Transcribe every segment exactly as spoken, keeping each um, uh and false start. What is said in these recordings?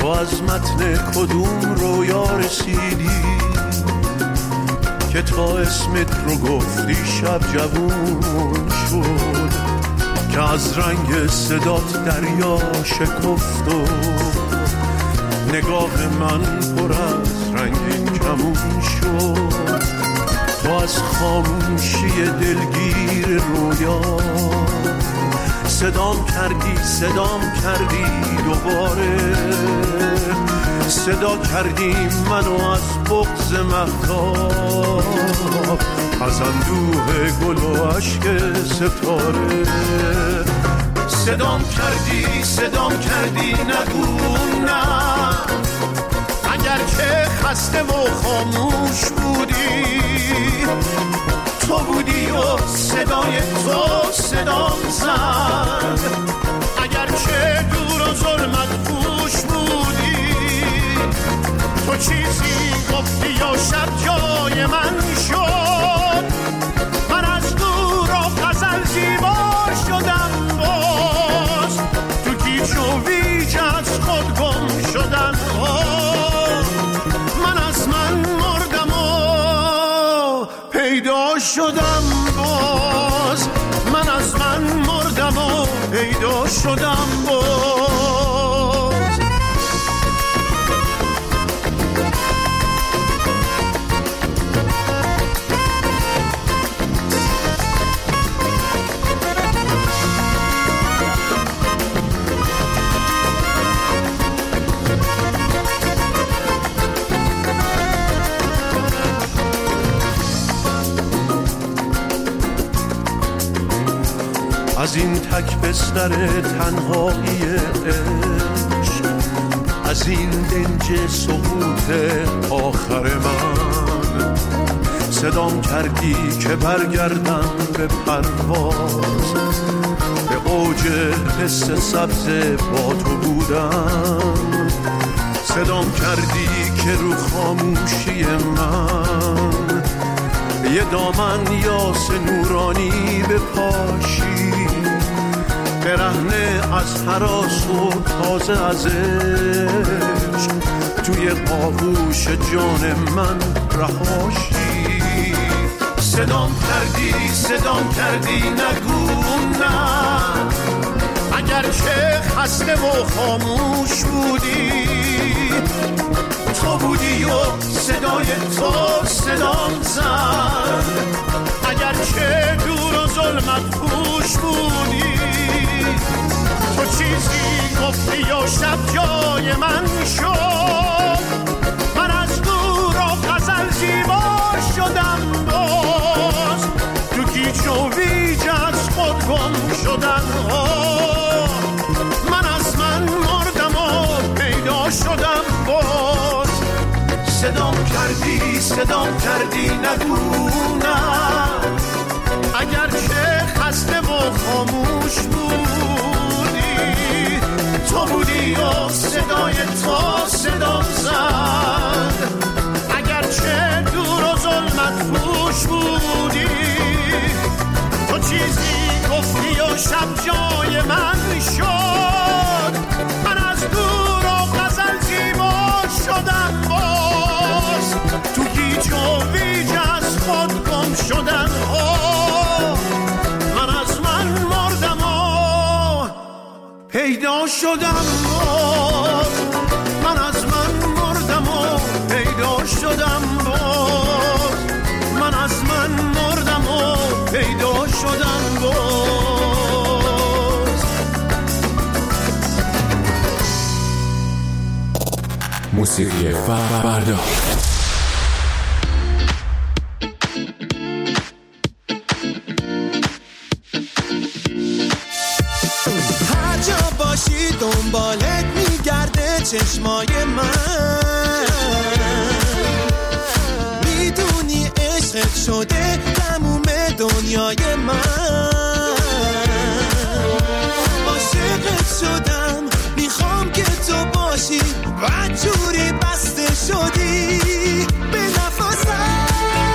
تو از متن کدوم رویا رسیدی که تا اسمت رو گفتی شب جوون شد، که از رنگ صدات دریا شکفت و نگاه من پر از رنگین کمون شد. تو از خاموشی دلگیر رویا صدام کردی صدام کردی دوباره، صدا کردی منو از بغض مهتاب، از اندوه گل و عشق ستاره. صدام کردی صدام کردی نگو نه، اگر که خسته و خاموش بودی، تو بودی و صدای تو صدام زد. اگر که دور و ظلمت پوش بودی، تو چیزی گفتی و شب جای من شد. من از دور و غزل زیبا شدم، باز تو گیج و ویج از خود گم شدم. من از من مردم و پیدا شدم، باز من از من مردم و پیدا شدم باز. از این تک بستر تنهایی عشق، از این دنج سقوط آخر من، صدام کردی که برگردم به پرواز، به اوج حس سبز با تو بودم. صدام کردی که رو خاموشی من یه دامن یاس نورانی بپاشی، برهنه از هراس و تازه از عشق توی آغوش جان من رهاشی. صدام کردی صدام کردی نگو نه، اگر که خسته و خاموش بودی، تو بودی و صدای تو صدام زد. اگر که دور و ظلمت پوش بودی، تو چیزی گفتی و شب جای من شد. من از دور و غزل زیبا شدم، باز تو گیج و ویج از خود گم شدم. من از من مردم و پیدا شدم باز. صدام کردی صدام کردی نگو نه، اگر که خسته و خاموش بودی، تو بودی و صدای تو صدام زد. اگر که دور و ظلمت پوش بودی، تو چیزی گفتی و شب جای من شد. من از دور و غزل زیبا شدم، باز تو گیج و ویج از خود گم شدم. من از من مردم و پیدا شدم، من از من مردم و پیدا شدم باز. من از من مردم و پیدا شدم باز. موسیقی فردا. هر جا باشی دنبالت میگرده چشمای من، میدونی عشقت شده تموم دنیای من. عاشقت شدم میخوام که تو باشی و جوری بسته شدی به نفسم.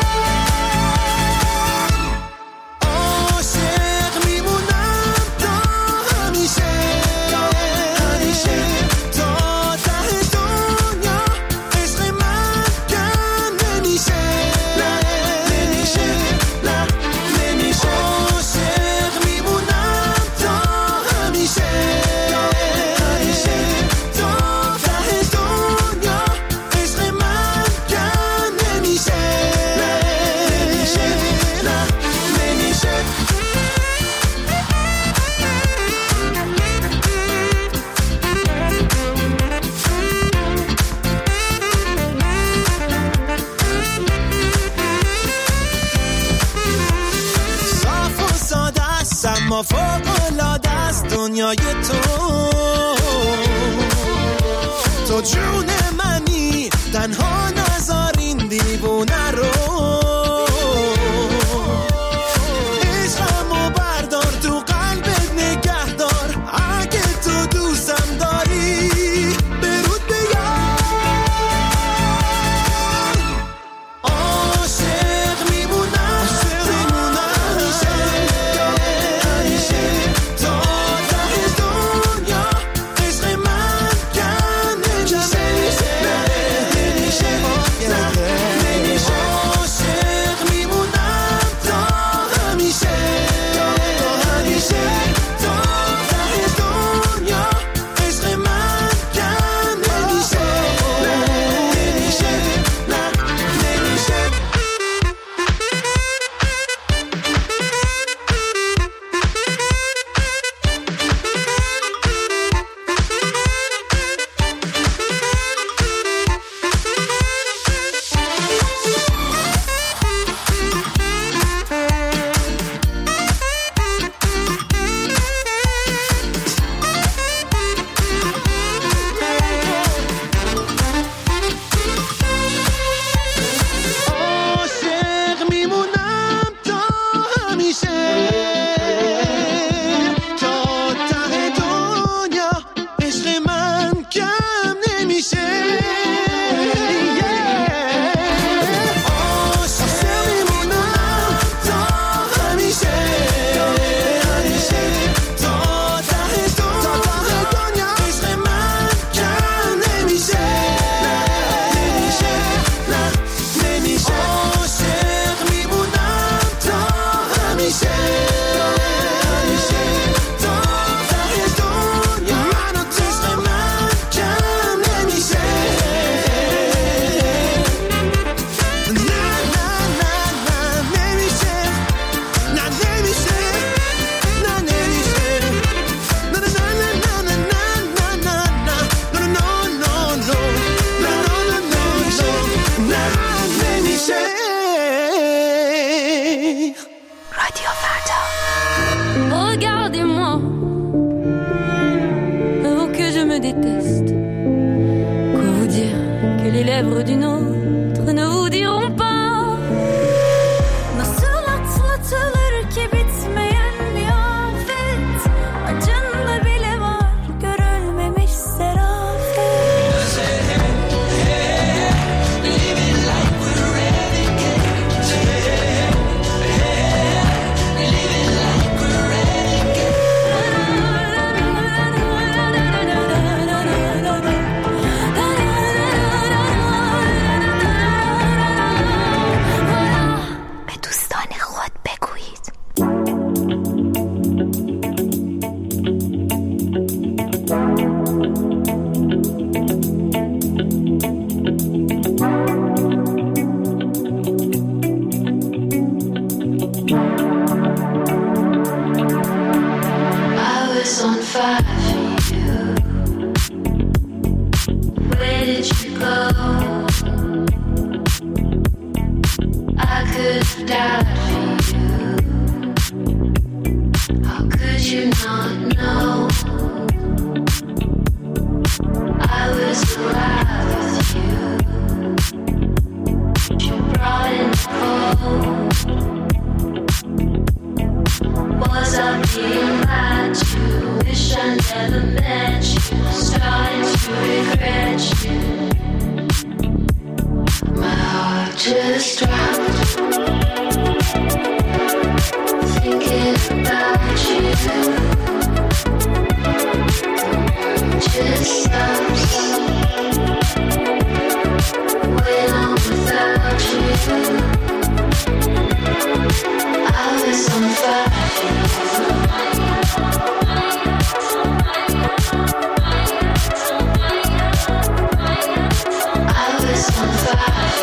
عاشق میمونم تا همیشه، تا همیشه تا ته تو جون منی تنها نذار این دیوونه رو عشقمو بردار تو قلبت نگه دار اگه تو دوستم داری برود بیار عاشق میمونم میمونم همیشه همیشه تا ته دنیا عشق من کم نمیشه نمیشه نمیشه عاشق میمونم تا همیشه تا همیشه تا ته دنیا عشق من کم نمیشه نمیشه نه نمیشه عاشق میمونم تا همیشه تا ته دنیا عشق من کم نمیشه عاشق میمونم تا همیشه همیشه تا ته دنیا عشق من کم نمیشه نمیشه نه نمیشه عاشق میمونم تا همیشه همیشه تا ته دنیا من و تو عشق من کم نمیشه نه نه نه نه نمیشه نه نمیشه نه نمیشه نه نه نه نه نه نه نه نه نه نمیشه رادیو فردا. Regardez-moi, oh que je me déteste. Quoi vous dire que les lèvres d'une autre ne vous diront pas. Nasıl atlatılır ki bitmeyen bir afet. Acında bile var görülmemiş serafet. به دوستان خود بگویید. I was on fire for you. Where did you go? I could have died for you. How could you not know? I was alive with you. You brought in the cold. Was I being lied to? Wish I never met you. Starting to regret you. My heart just dropped. Thinking about you. Just stops when I'm without you. I was on fire. I was on fire.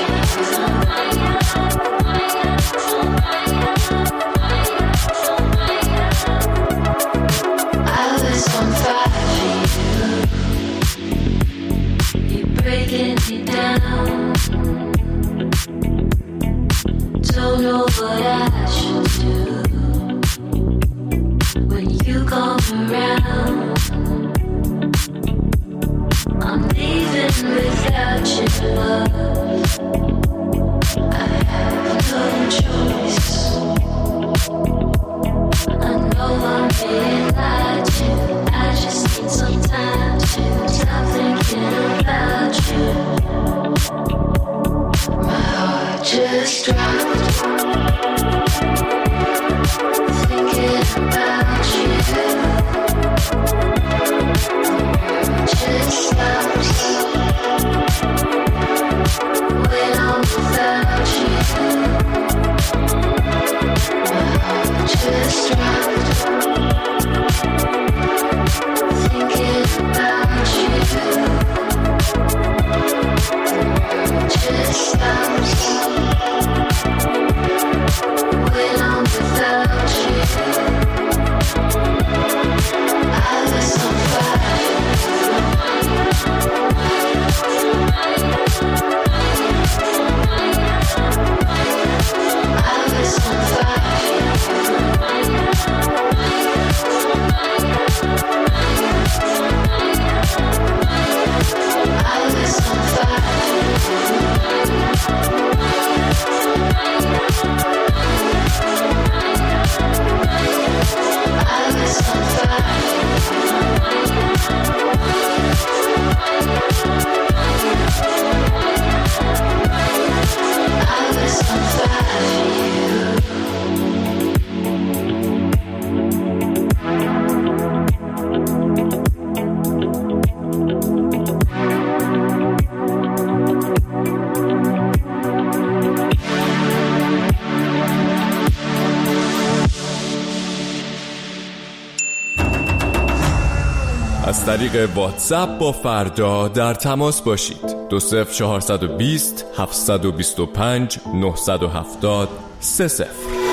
I was on fire for you. از طریق واتساپ با فردا در تماس باشید. دو صفر چهارصد و بیست هفتصد و بیست و پنج نهصد و هفتاد سه صفر.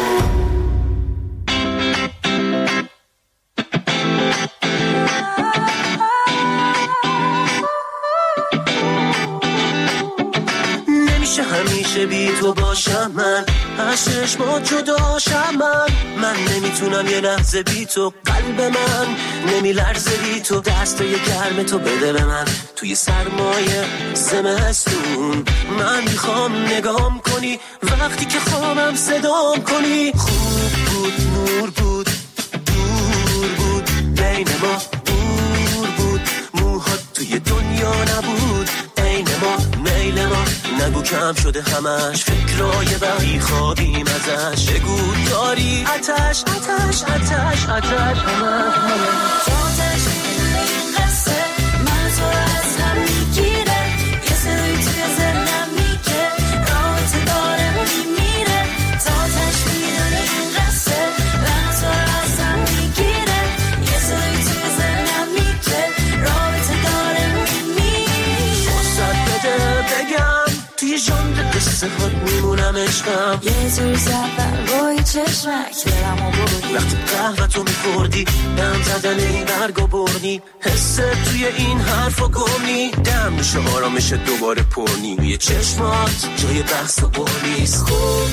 نمیشه همیشه بی تو باشم من، از چشمات جداشم من. من نمیتونم یه لحظه بی تو، قلب من نمیلرزه بی تو. دستای گرم تو بده به من توی سرمایه زمستون. من میخوام نگام کنی وقتی که خوابم صدام کنی. خوب بود نور بود دور بود بین ما، دور بود موهات توی دنیا نبود عین ما. میل ما نگو کم شده همش، فکرای بقی خوابیم ازش. بگو داری آتش آتش آتش آتش همه آتش این قصه من تو از هم میگیره. یه سری توی ذهنم میگه رابطه داره میمیره. آتش میدونه این قصه من تو از هم میگیره. یه سری توی ذهنم میگه رابطه داره میمیره. فرصت بده بگم توی ژانر قصه هات میمونم عشقم. یه جور زبر روی چشمک دلمو بردی. وقتی قهوه تو میخوردی دم زدن این برگو بردی. حست توی این حرفا گمی دم میشه آرامش دوباره پرنی. توی چشمات جای بحث و برنیست. خوب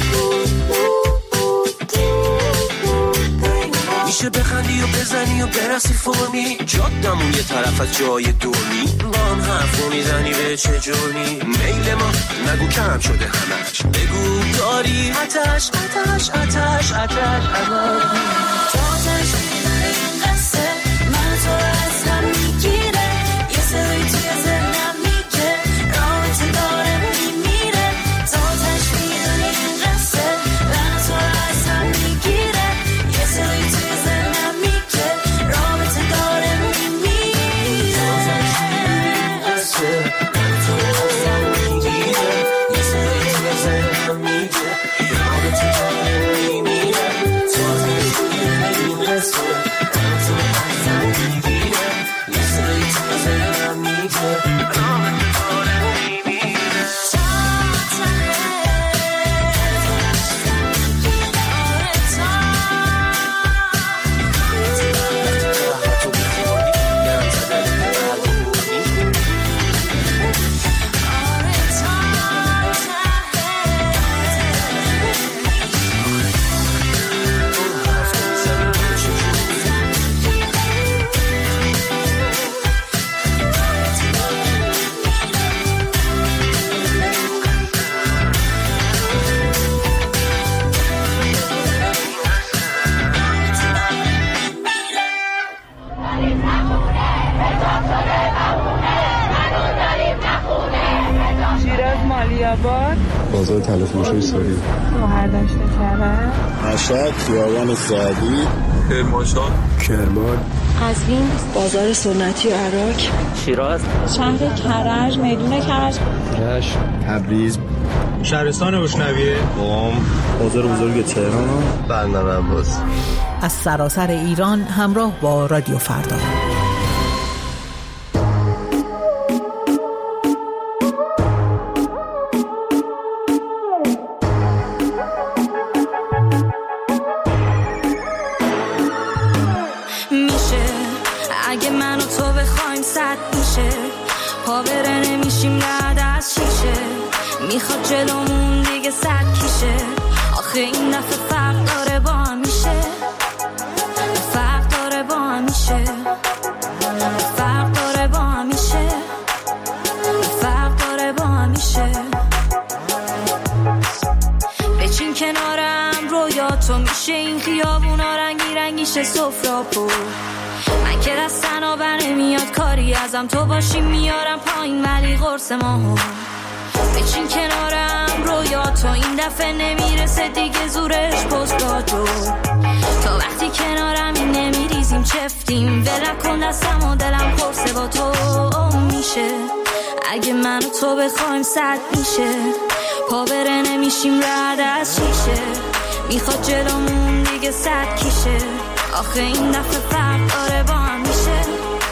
میشه بخندی و بزنی و برسی فرمی. جادمون یه طرف از جای دورمی. با هم حرفو میزنی به چه جرمی. میل ما نگو کم شده همش. بگو داری آتش آتش آتش آتش آتش میدونه این قصه من تو از هم میگیره. یه سری توی ذهنم میگه رابطه داره میمیره. آتش میدونه این قصه من تو از هم میگیره. یه سری توی ذهنم میگه رابطه داره میمیره. آتش میدونه این قصه من تو از هم میگیره. یه سری توی ذهنم میگه رابطه داره میمیره. آتش میدونه این قصه من تو از هم میگیره. یه سری توی ذهنم میگه رابطه داره میمیره. خیرآباد، بازار تلفروشی ساری، مهردشت کرد، مشهد، خیابان سعدی، کرمانشاه، کرمان، قزوین، بازار سنتی و عراق، شیراز، شهر کرج، میدون کرج، رشت، تبریز، شهرستان روشنویه، قم، بازار بزرگ تهران، برنامه عباس. از سراسر ایران همراه با رادیو فردا. میشه اگه من و تو بخوایم صد میشه، پا بره نمیشیم رد از شیشه، میخواد جلومون دیگه صد کیشه، آخه این دفعه فرق داره با هم میشه، فرق داره با هم میشه، فرق داره با هم میشه، فرق داره با هم میشه. بچین کنارم رویا تو، میشه این خیابونا رنگی رنگیشه سفرا پر، من که دستن بر نمیاد کاری ازم، تو باشی میارم پایین ولی قرص ماهو. بچین کنارم رویا تو، این دفعه نمیرسه دیگه زورش پست راجو، تا وقتی کنارم این نمیریزیم چفتیم، ول نکن دستم و دلم پرسه با تو میشه، اگه من و تو بخوایم صد میشه، پا بره نمیشیم رد از شیشه، میخواد جلومون دیگه صد کیشه، آخه این دفعه فرق داره با هم میشه،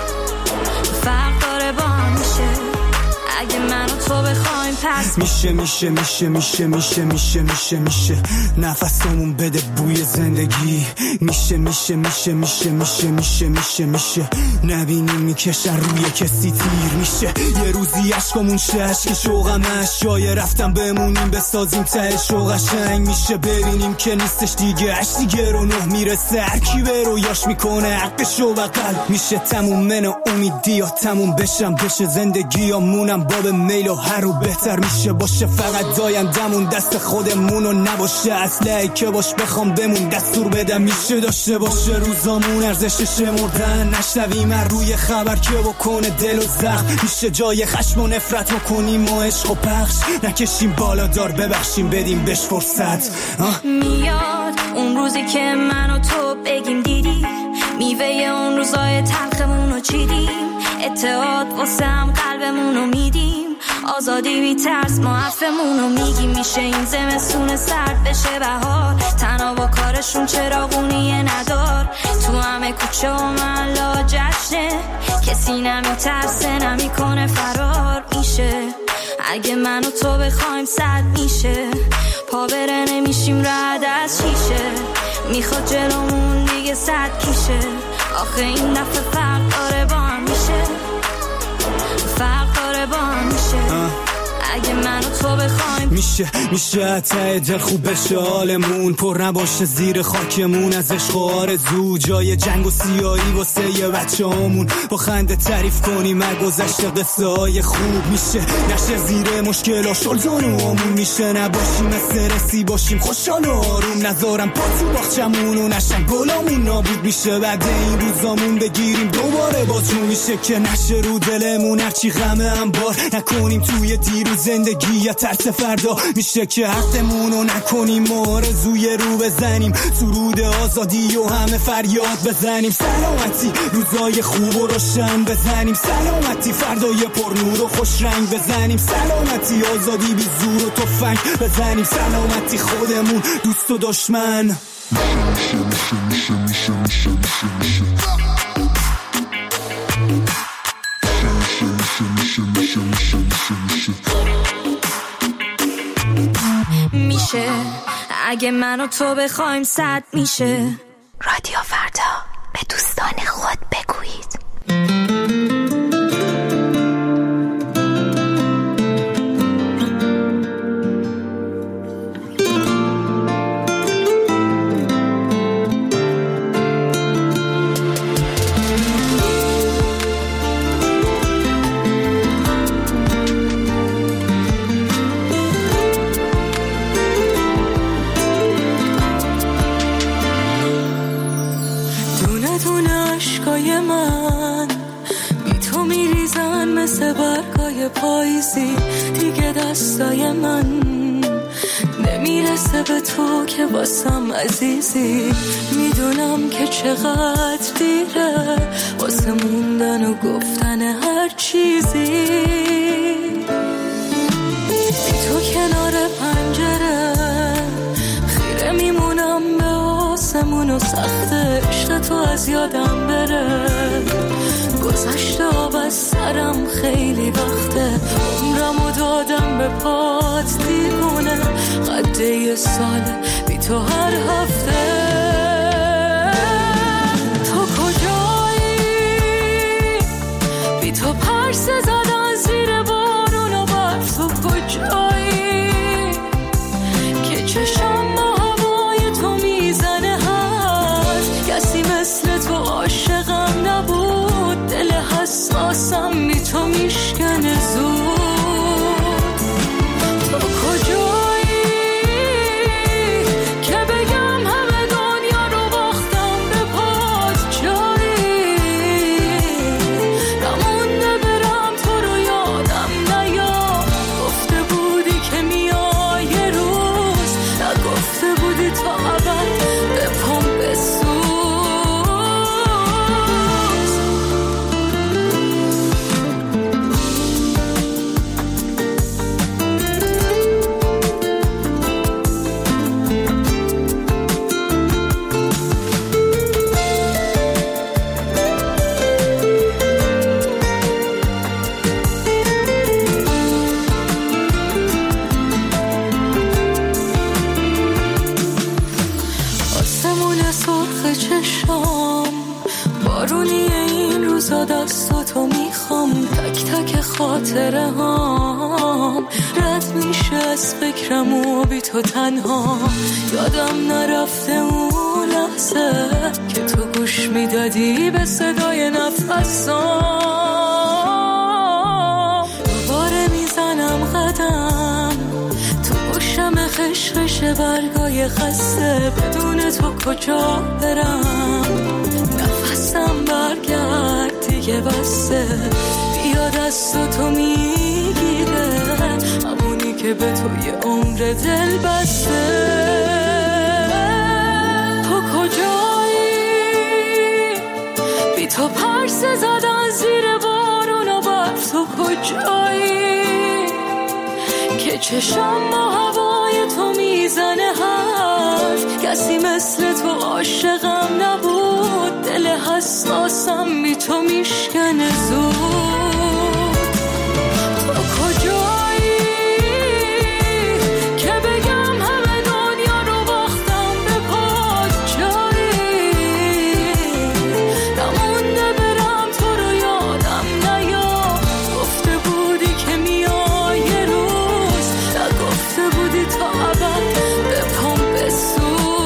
فرق داره با هم میشه، اگه من و تو بخوایم پس میشه میشه میشه میشه میشه میشه میشه میشه نفسمون بده بوی زندگی، میشه میشه میشه میشه میشه میشه میشه میشه نبینیم میکشن روی کسی تیر، میشه یه روزی عشقمون شه عشق شوقمش، جای رفتم بمونیم بسازیم ته شوق قشنگ، میشه ببینیم که نیستش دیگه عشق دیگه رو نه میرسه، هر کی به رویاش میکنه حقش و بغل، میشه تموم من امیدی یا تموم بشم بشه زندگی یا مونم باب میل و هر رو بهتر میشه باشه، فقط دایندمون دست خودمون و نباشه، اصله که باش بخوام بمون دستور بدم، میشه داشته باشه روزامون ارزشش مردن، نشنویم روی خبر که بکنه دل و زخم، میشه جای خشم و نفرت بکنیم و عشق و پخش نکشیم بالا دار ببخشیم بدیم بهش فرصت. میاد اون روزی که من و تو بگیم دیدی، میوه اون روزای تلخمون رو چیدیم، اتحاد واسه هم قلبمون رو میدیم، آزادی بی ترس ما حرفمون رو میگیم، میشه این زمستون سرد بشه بهار، تنها با کارشون چراغونیه ندار، تو همه کوچه و محلا جشنه، کسی نمیترسه نمیکنه فرار، میشه اگه من و تو بخوایم صد میشه، پا بره نمیشیم رد از شیشه، میخواد جلومون دیگه صد کیشه، آخه این دفعه فرق داره با هم میشه، فرق داره با هم میشه، اگه من و تو بخوایم میشه میشه ته دل خوب بشه حالمون، پر نباشه زیر خاکمون از عشق و آرزو، جای جنگ و سیاهی واسه یه بچه همون، با خنده تعریف کنیم از گذشته قصه های خوب، میشه نشه زیر مشکلا شلزان و همون، میشه نباشیم استرسی باشیم خوشحال و آروم، نذارم پا تو باغچمون و نشن گلامون نابود، میشه بعد این روزامون بگیریم دوباره بازجون، میشه که نشه رو دلمون هرچی غمه هم بار نکنیم توی دیروز زندگی یا ترس فردا، میشه که حقمون رو نکنیم و آرزوی رو بزنیم، سرود آزادی و همه فریاد بزنیم، سلامتی روزای خوب و روشن بزنیم، سلامتی فردای پر نور و خوش رنگ بزنیم، سلامتی آزادی بی زور و تفنگ بزنیم، سلامتی خودمون دوست و دشمن. میشه میشه میشه میشه میشه میشه میشه اگه من و تو بخوایم صد میشه. رادیو فردا، به دوستان خود بگویید. مثل برگای پاییزی دیگه دستای من نمیرسه به تو که واسم عزیزی. میدونم که چقدر دیره واسه موندن و گفتن هر چیزی. بی تو کنار پنجره خیره میمونم به آسمون و سخت عشق تو از یادم بره. گذشته آب از سرم خیلی وقته عمرمو دادم به پات دیوونه. قد یه ساله بی تو هر هفته. تو کجایی؟ بی تو پرسه زدن زیر بارون و برف. تو کجایی که چشم با هوای تو میزنه هست؟ کسی مثل تو عاشقم نبود. دل حساسم بی تو میشکنه زود. تو کجایی که بگم همه دنیا رو باختم به پات؟ جایی نمونده برم تو رو یادم نیاد. گفته بودی که میای یه روز، نگفته بودی تا ابد به پام بسوز. دستاتو میخوام تک تک خاطره هام رد میشه از فکرم و بی تو تنها. یادم نرفته اون لحظه که تو گوش میدادی به صدای نفسام. دوباره میزنم قدم تو گوشم خشخش برگای خسته. بدون تو کجا برم؟ نفسم برگرد دیگه بسته. بیا دست تو میگیره همونی که به تو یه عمر دل بسته. تو کجایی؟ بی تو پرسه زدن زیر بارون و برف. تو کجایی که چشم با هوای تو میزنه حرف؟ کسی مثل تو عاشقم نبود. دل حساسم بی تو میشکنه زود. تو کجایی که بگم همه دنیا رو باختم به پات؟ جایی نمونده برم تو رو یادم نیاد. گفته بودی که میای یه روز، نگفته بودی تا ابد به پام بسوز.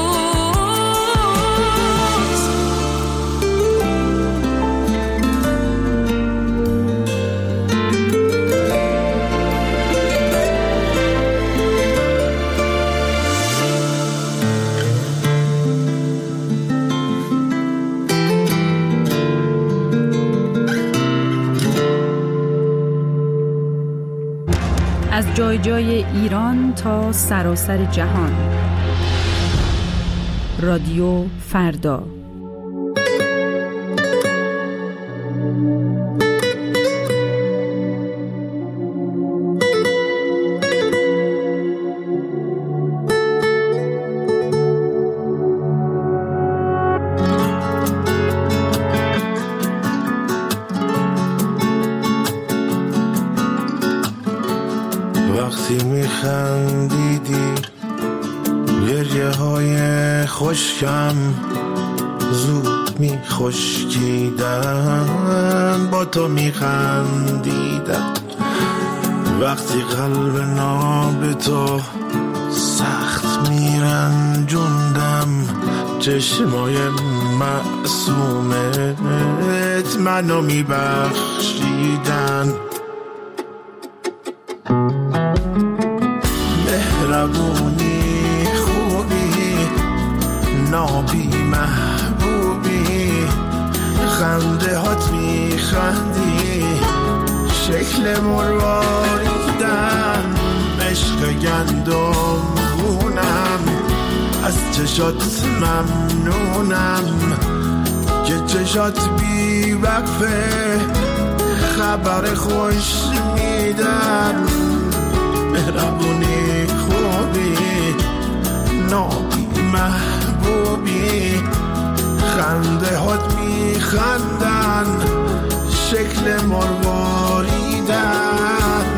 از جای جای ایران تا سراسر جهان. رادیو فردا. وقتی میخندیدی گریه های خشکم زود میخشکیدن. با تو میخندیدم وقتی قلب ناب تو سخت میرنجوندم. چشمای معصومت منو میبخشیدن. مهربونی خوبی نابی محبوبی خنده هات میخندی شکل مرواریدن عشق گندم گونم از چشات ممنونم که چشات بی وقفه خبر خوش میدن مهربونی خوبی نابی محبوبی خنده هات میخندن شکل مرواریدن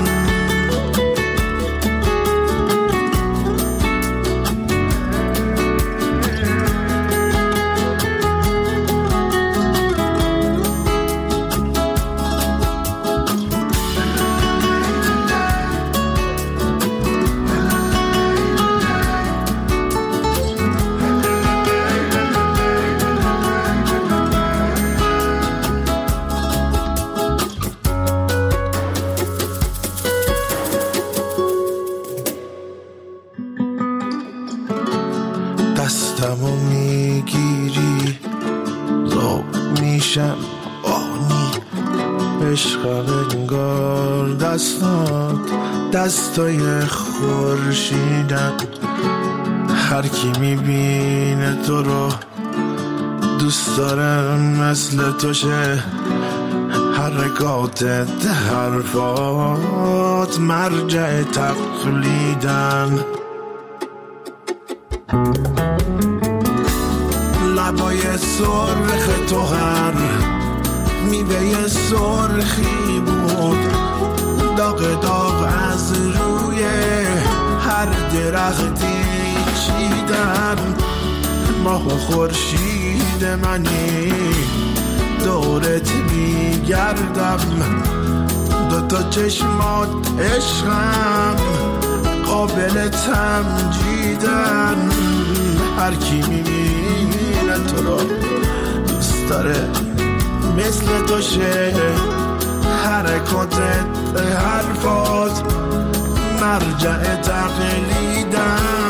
دستمو میگیری زوب میشم آنی عشق انگار دستات دستای خورشیدن هر کی میبینه تو رو دوست دارم مثل تو شه حرکاتت حرفات مرجع تقلیدن لبای سرخ تو هر میوه سرخی بود داغ داغ از روی هر درختی چیدن ماه و خورشید منی دورت میگردم دوتا چشمات عشقم قابل تمجیدن هر کی میبینه تو رو دوست داره مثل تو شه حرکاتت حرفات مرجع تقلیدن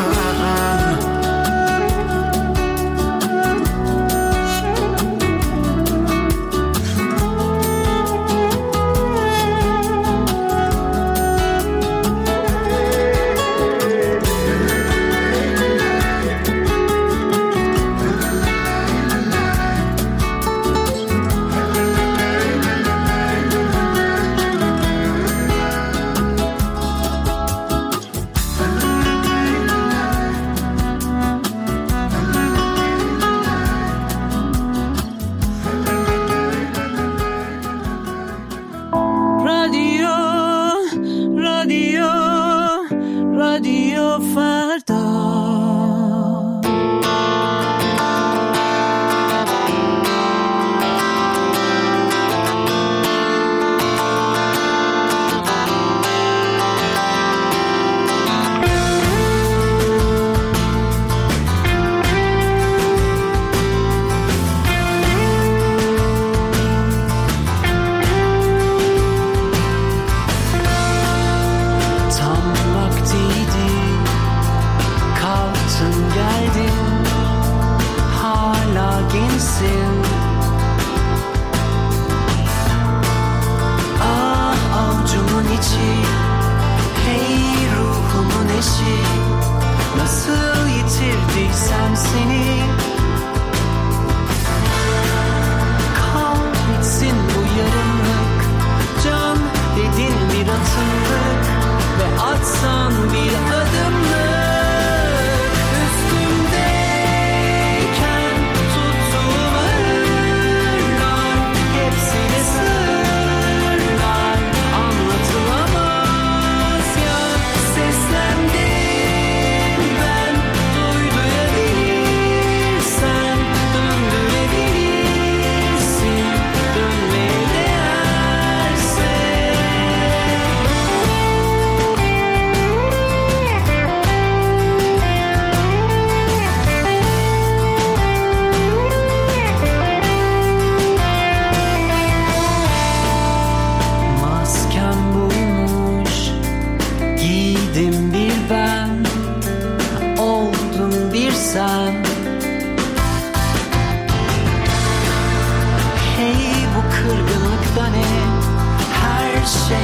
Hepsine sırlar anlatılamaz.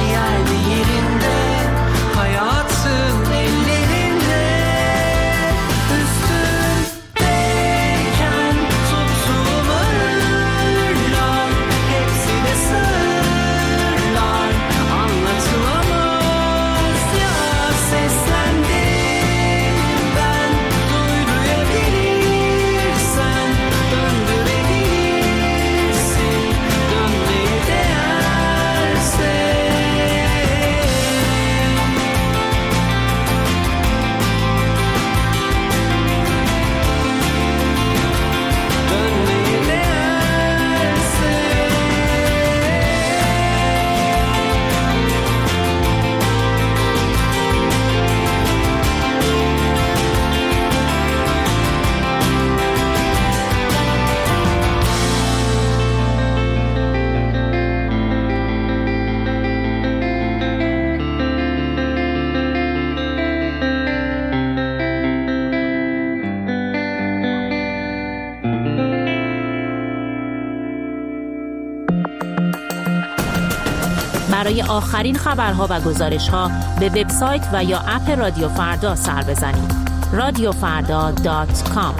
yerde yerinde, hayatım ellerinde. Üstündeyken tuttuğum ağırlar, hepsi de sırlar, anlatılamaz ya. Seslendim ben, duydurabilirsen, döndürebilirsin, dönmeye değerse. Dönmeye değerse. برای آخرین خبرها و گزارش‌ها به وبسایت و یا اپ رادیو فردا سر بزنید. رادیو فردا دات کام.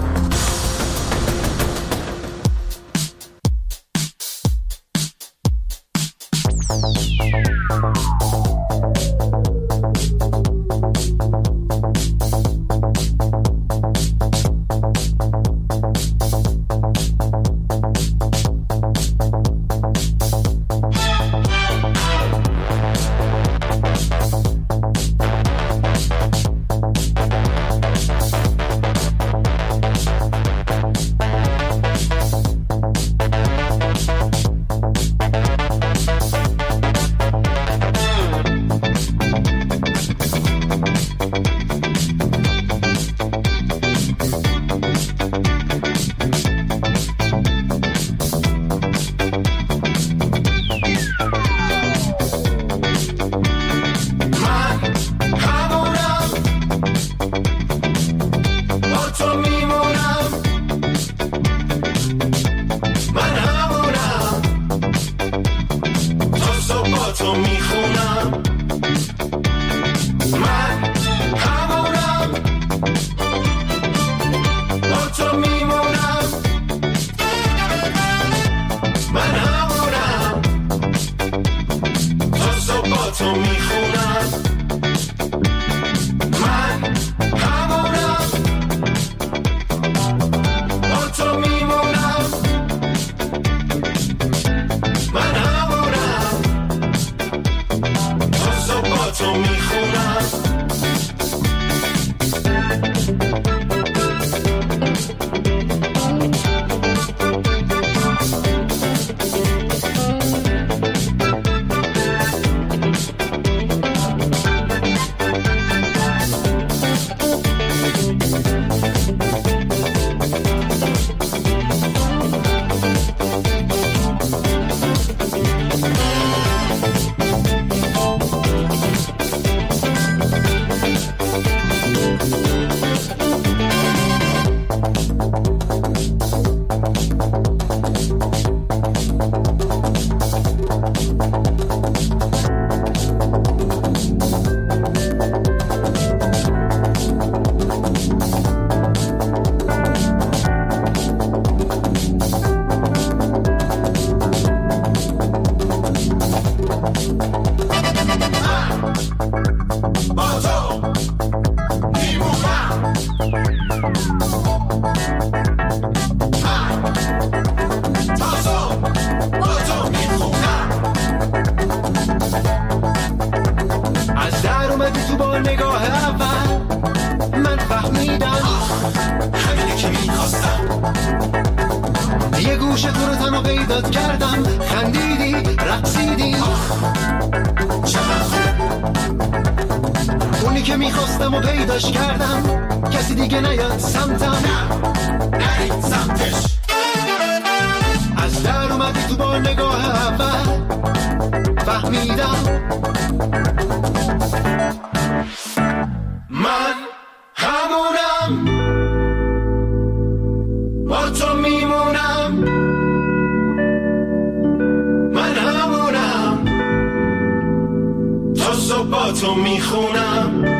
صبح با تو میخونم.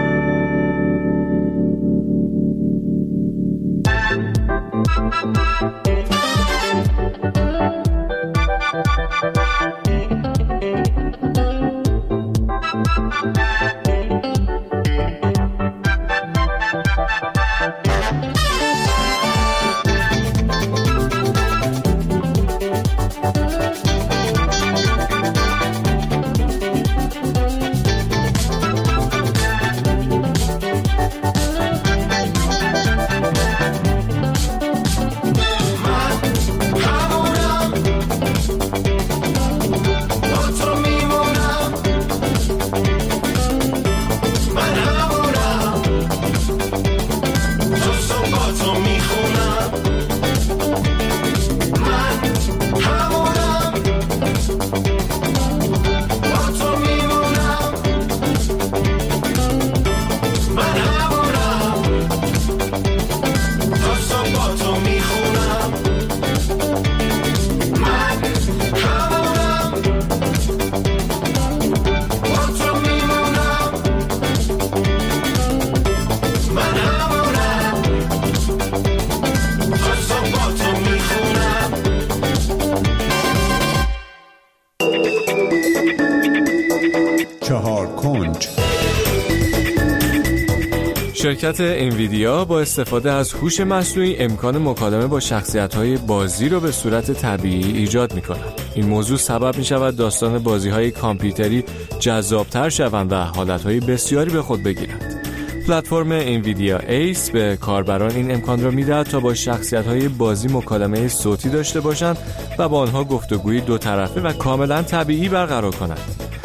شرکت انویدیا با استفاده از هوش مصنوعی امکان مکالمه با شخصیت‌های بازی را به صورت طبیعی ایجاد می‌کند. این موضوع سبب می‌شود داستان بازی‌های کامپیوتری جذاب‌تر شوند و حالت‌های بسیاری به خود بگیرند. پلتفرم انویدیا ایس به کاربران این امکان را می‌دهد تا با شخصیت‌های بازی مکالمه صوتی داشته باشند و با آنها گفتگوی دو طرفه و کاملاً طبیعی برقرار کنند.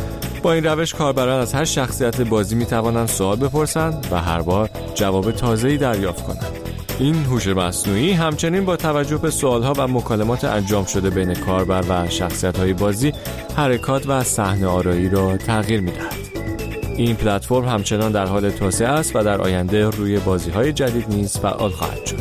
با این روش کاربران از هر شخصیت بازی می توانند سوال بپرسند و هر بار جواب تازه‌ای دریافت کنند. این هوش مصنوعی همچنین با توجه به سوالها و مکالمات انجام شده بین کاربر و شخصیت‌های بازی حرکات و صحنه آرایی را تغییر می‌دهد. این پلتفرم همچنان در حال توسعه است و در آینده روی بازی‌های جدید نیز فعال خواهد شد.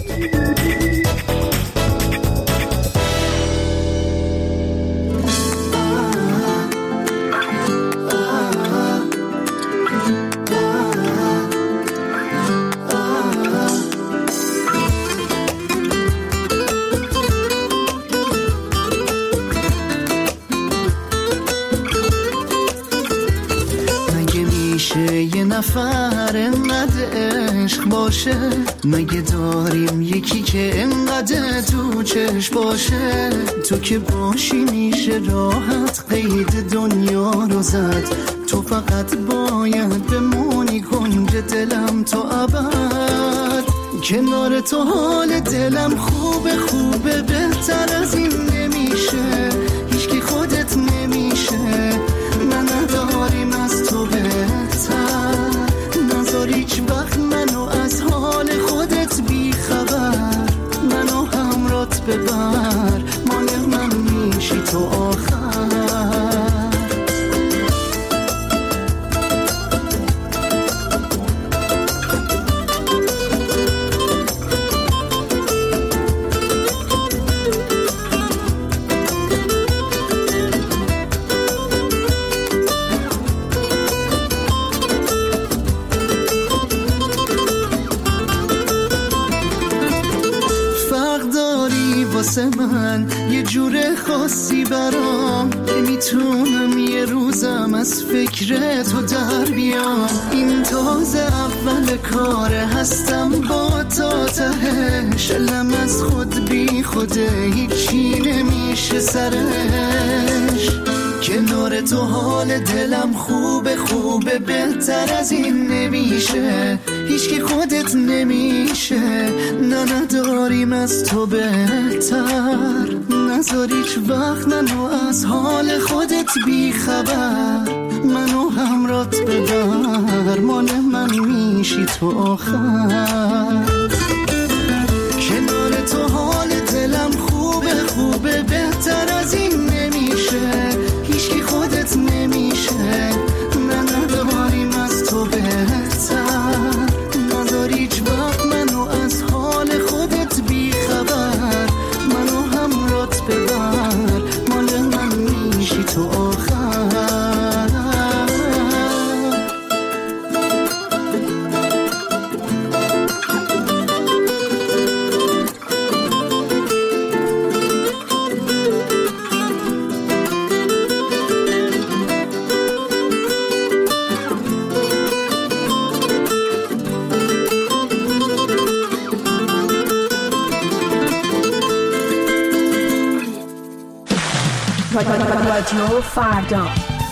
یه نفر انقدر عشق باشه، مگه داریم یکی که انقدر تو چشم باشه؟ تو که باشی میشه راحت قید دنیا رو زد، تو فقط باید بمونی کنج دلم تا ابد. کنار تو حال دلم خوبه خوبه، بهتر از این نمیشه، هیچکی خودت نمیشه. من نداریم از تو بهتر، نذار هیچ وقت منو از حال خودت بی خبر. منو همرات ببر، مال من میشی تو آخر. من یه جور خاصی برام که میتونم یه روزم از فکر تو در بیام. این تازه اول کاره، هستم با تا تهش، شلم از خود بی خوده هیچی نمیشه سرش. کنار تو حال دلم خوبه خوبه، بهتر از این نمیشه، هیچکی خودت نمیشه. نه نداریم از تو بهتر، نذار هیچ وقت منو از حال خودت بی خبر. منو همرات ببر، مال من میشی تو آخر. کنار تو حال دلم خوبه خوبه، بهتر از این نمیشه، هیچکی خودت نمیشه. نه نداریم از تو بهتر، نذار هیچ وقت منو از حال خودت بی خبر. منو همرات ببر، مال من میشی تو آخر. رادیو فردا.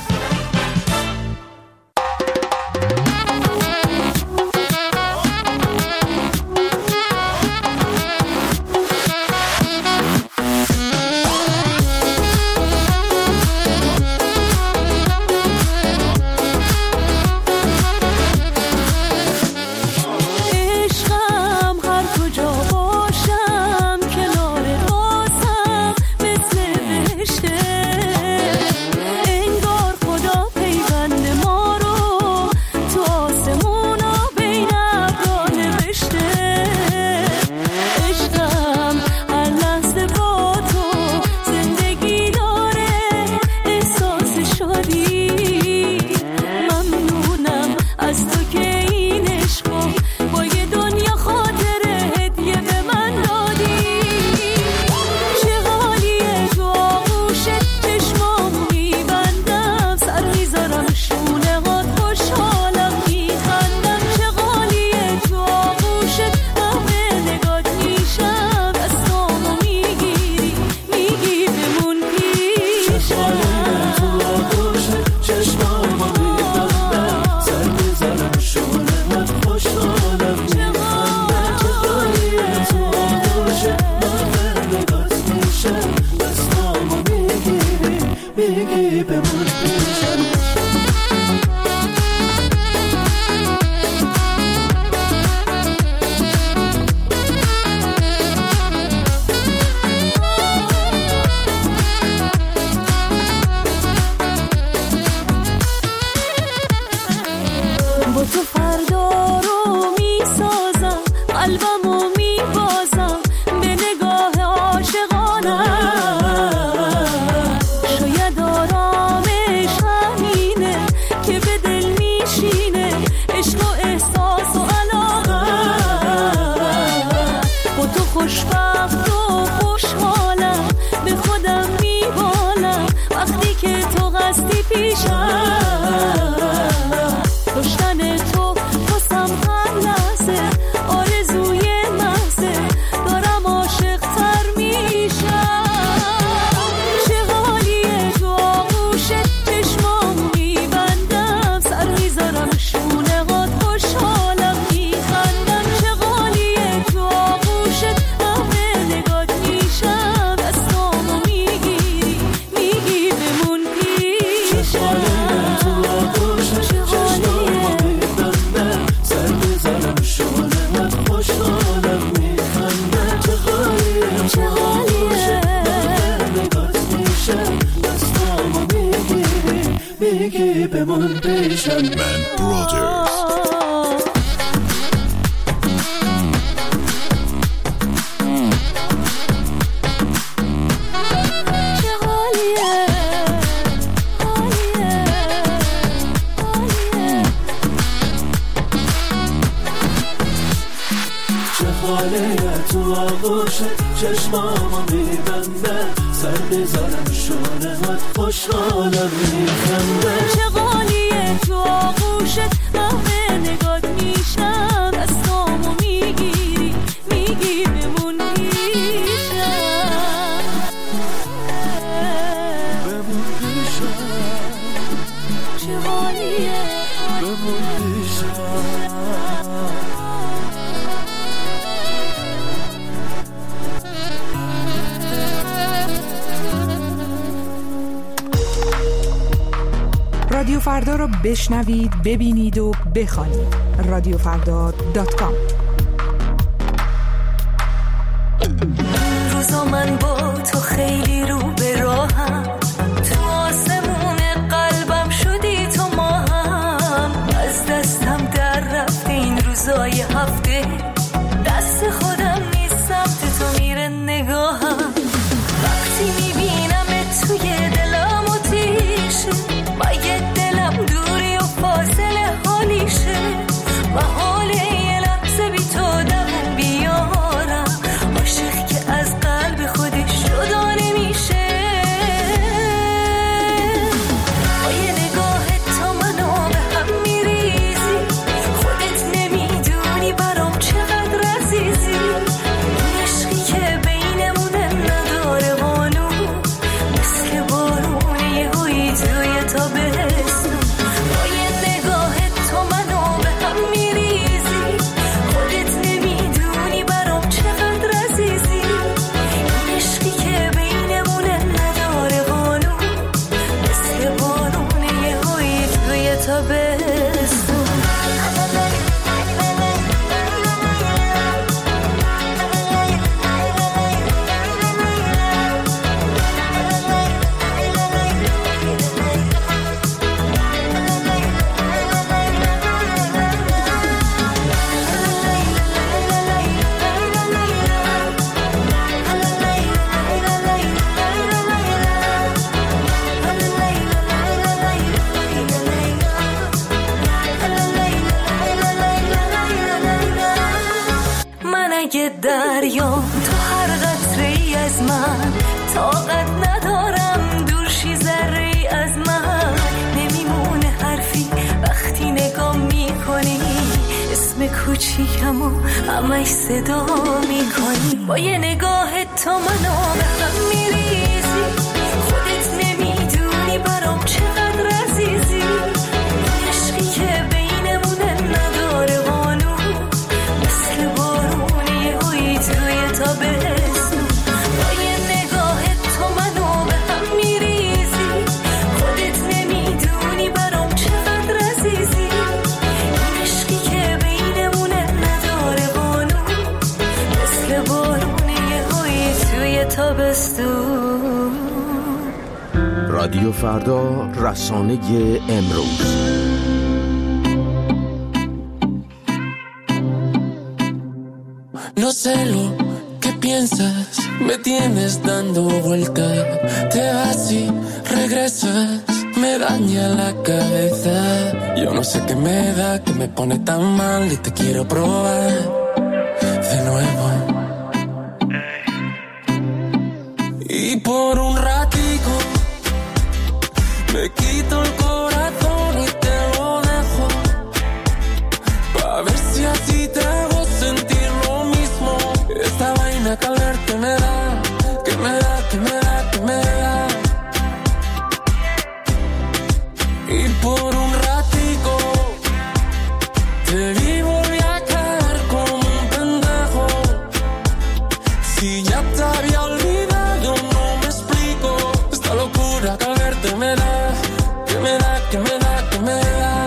رادیو فردا رو بشنوید، ببینید و بخوانید. رادیو فردا دات کام. روزا من با تو خیلی رو به راهم، تو آسمون قلبم شدی تو ماهم، از دستم در رفته این روزای هفته، دست خودم نیست سمت تو میره نگاهم، وقتی میبینم توی دلم آتیشه، با یه دلم دوری و فاصله حالیشه، و حال یه لحظه بی تو دمون بیارم، عاشق که رنگ دریا. تو هر قطره ای از من طاقت ندارم، دورشی ذره ای از من نمیمونه حرفی وقتی نگاه میکنی. اسم کوچیکمو همش صدا میکنی. با یه نگاه تو منو به هم میریزی. خودت نمیدونی برام چقدر عزیزی. عشقی که بینمونه نداره قانون، مثل بارونی هایی توی تابستون. با یه نگاه تو منو به هم میریزی. خودت نمیدونی برام چقدر عزیزی. این عشقی که بینمونه نداره قانون، مثل بارونی هایی توی تابستون. رادیو فردا، رسانه امروز. No sé lo que piensas, me tienes dando vuelta. Te vas y regresas, me daña la cabeza. Yo no sé qué me da, que me pone tan mal y te quiero probar de nuevo. Y por un ratico me quito el corazón y te lo dejo, pa' ver si así te hago sentir lo mismo. Esta vaina calor que me da, que me da, que me da, que me da. Y por un ratico te vi, volví a caer como un pendejo. Si ya te había olvidado, no me explico. Esta locura que al verte me da, que me da, que me da, que me da.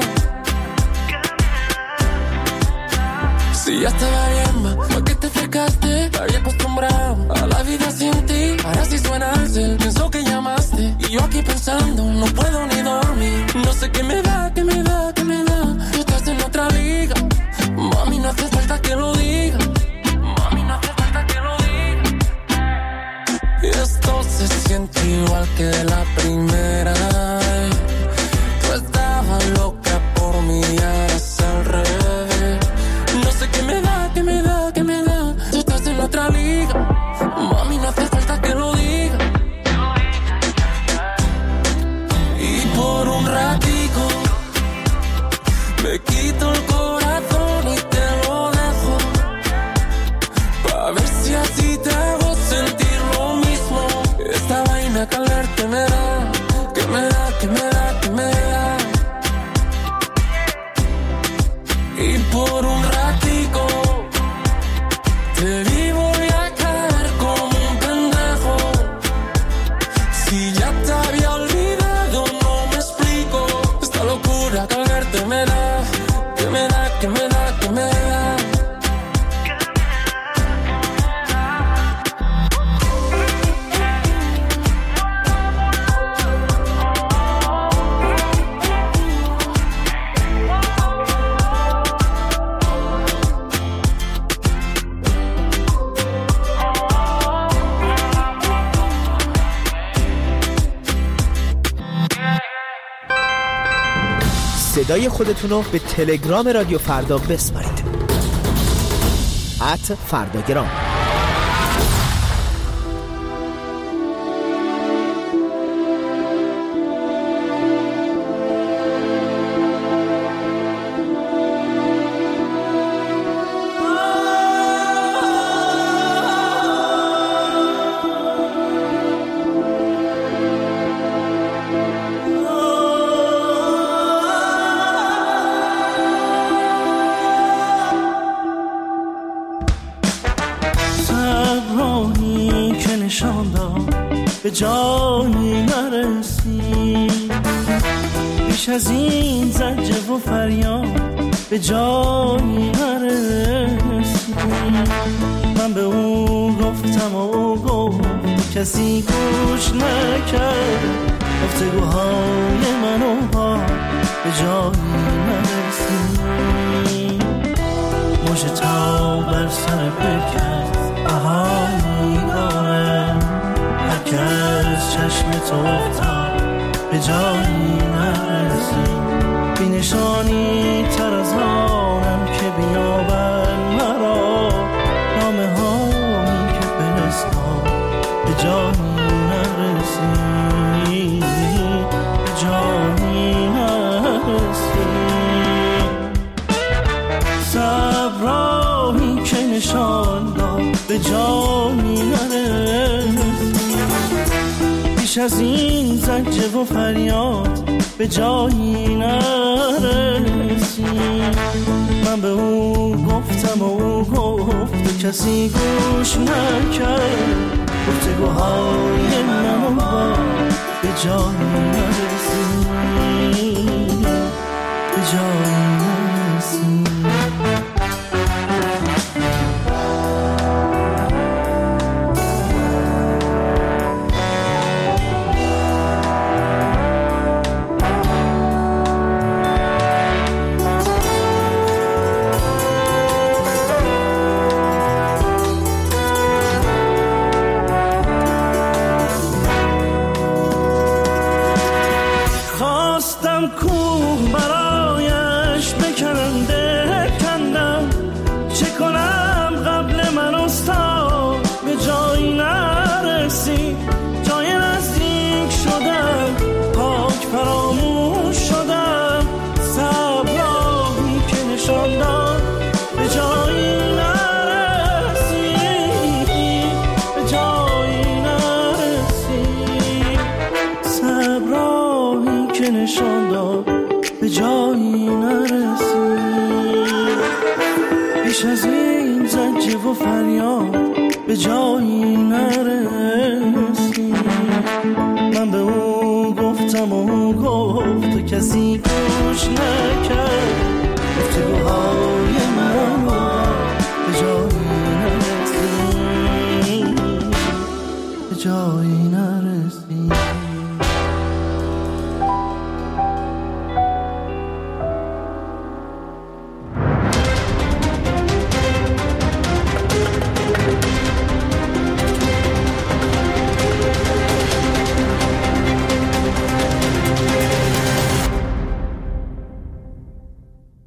Si ya estaba bien, ma, ¿por qué te acercaste? Me había acostumbrado a la vida sin ti. Ahora sí suena el cel, pienso que llamaste. Y yo aquí pensando, no puedo ni dormir. No sé qué me da, qué me da, qué me da. Tú estás en otra liga. Mami, no hace falta que lo diga. Mami, no hace falta que lo diga. Y esto se siente igual que la primera. Tú estabas loca por mí, ahora es al revés. No sé qué me da, qué me da, qué me da. Tú estás en otra liga. Mami, no hace falta que lo diga. Y por un ratico me quito el corazón y te lo dejo, pa' ver si así te hago sentir lo mismo. Esta vaina calor que me da, que me da, que me da, que me da. Y por un ratico te vi, volví a caer como un pendejo. Si ya te había olvidado, no me explico. Esta locura que al verte me da, que me da, que me da, que me da. صدای خودتون رو به تلگرام رادیو فردا بسپارید. ات فرداگرام. به جایی نرسی، بیش از این زجر و فریاد به جایی نرسی. من به او گفتم و او گفت، کسی گوش نکرد گفتگوهای منو ها به جایی نرسی. مژه تا بر سر بکرد بهایی دارم، هر که از چشم تو افتاد به جایی نرسی. بی نشانی تر از آنم که بیابن مرا، نامه جایی نرسی، به جایی نرسی. صبراهی که نشان داد به جایی نرسی، بیش از این زجه و فریاد به جایی نرسی. من به او گفتم و او گفت و کسی گوش نکرد، گفتگوهای من و با به جایی نرسی، به جایی نرسی. به جایی نرسی، بیش از این زجه و فریاد به جایی نرسی. من به او گفتم و او گفت و کسی گوش نکرد،